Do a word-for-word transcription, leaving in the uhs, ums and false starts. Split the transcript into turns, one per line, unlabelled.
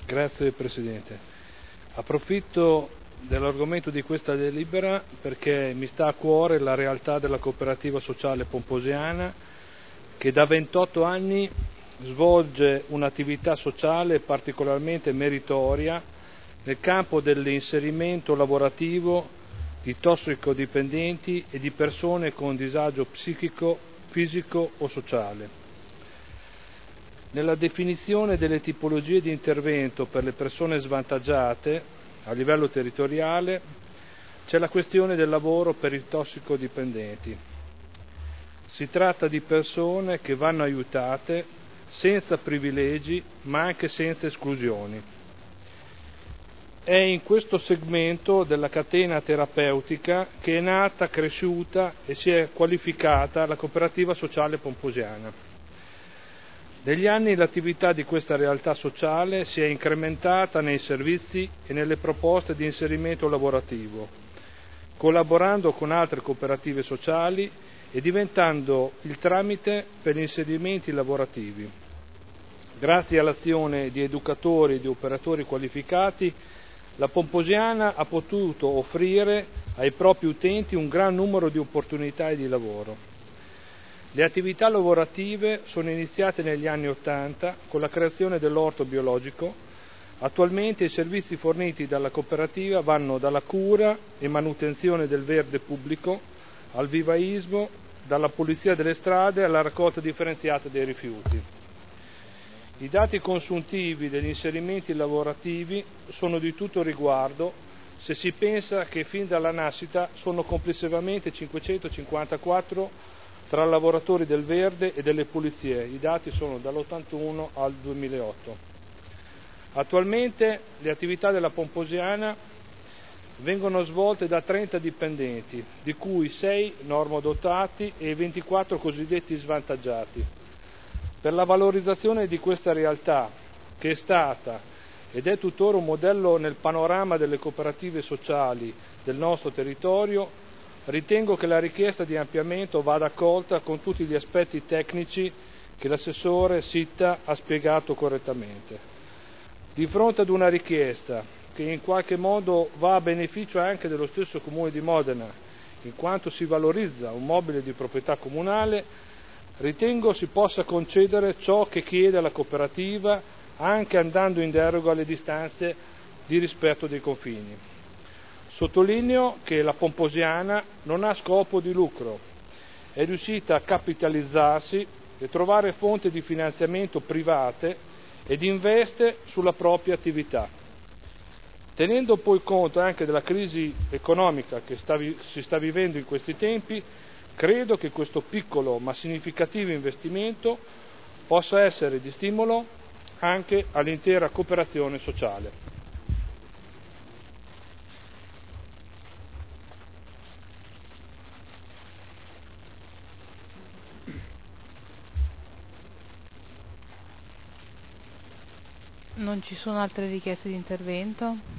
Grazie Presidente. Approfitto dell'argomento di questa delibera perché mi sta a cuore la realtà della cooperativa sociale pomposiana che da ventotto anni svolge un'attività sociale particolarmente meritoria nel campo dell'inserimento lavorativo di tossicodipendenti e di persone con disagio psichico, fisico o sociale. Nella definizione delle tipologie di intervento per le persone svantaggiate a livello territoriale c'è la questione del lavoro per i tossicodipendenti. Si tratta di persone che vanno aiutate senza privilegi ma anche senza esclusioni. È in questo segmento della catena terapeutica che è nata, cresciuta e si è qualificata la cooperativa sociale pomposiana. Negli anni l'attività di questa realtà sociale si è incrementata nei servizi e nelle proposte di inserimento lavorativo, collaborando con altre cooperative sociali e diventando il tramite per gli inserimenti lavorativi. Grazie all'azione di educatori e di operatori qualificati, la Pomposiana ha potuto offrire ai propri utenti un gran numero di opportunità e di lavoro. Le attività lavorative sono iniziate negli anni Ottanta con la creazione dell'orto biologico. Attualmente i servizi forniti dalla cooperativa vanno dalla cura e manutenzione del verde pubblico al vivaismo, dalla pulizia delle strade alla raccolta differenziata dei rifiuti. I dati consuntivi degli inserimenti lavorativi sono di tutto riguardo se si pensa che fin dalla nascita sono complessivamente cinquecentocinquantaquattro tra lavoratori del verde e delle pulizie. I dati sono dall'ottantuno al duemilaotto. Attualmente le attività della Pomposiana vengono svolte da trenta dipendenti, di cui sei normodotati e ventiquattro cosiddetti svantaggiati. Per la valorizzazione di questa realtà, che è stata ed è tuttora un modello nel panorama delle cooperative sociali del nostro territorio, ritengo che la richiesta di ampliamento vada accolta con tutti gli aspetti tecnici che l'assessore Sitta ha spiegato correttamente. Di fronte ad una richiesta che in qualche modo va a beneficio anche dello stesso Comune di Modena, in quanto si valorizza un mobile di proprietà comunale, ritengo si possa concedere ciò che chiede la cooperativa anche andando in deroga alle distanze di rispetto dei confini. Sottolineo che la Pomposiana non ha scopo di lucro, è riuscita a capitalizzarsi e trovare fonti di finanziamento private ed investe sulla propria attività. Tenendo poi conto anche della crisi economica che sta, si sta vivendo in questi tempi, credo che questo piccolo ma significativo investimento possa essere di stimolo anche all'intera cooperazione sociale.
Non ci sono altre richieste di intervento?